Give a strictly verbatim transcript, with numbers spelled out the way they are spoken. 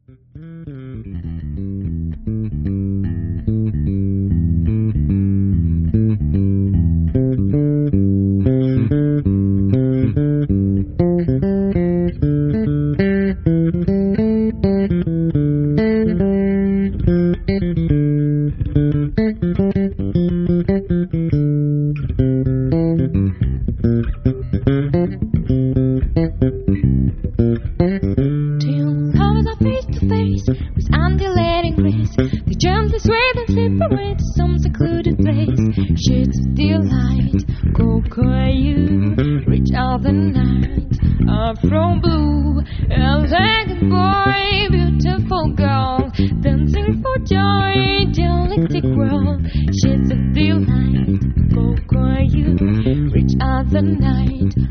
Shades of delight, go cry you, reach out the night, Afro blue, elegant boy, beautiful girl, dancing for joy, dialectic world. Shades of delight, go cry you, reach out the night,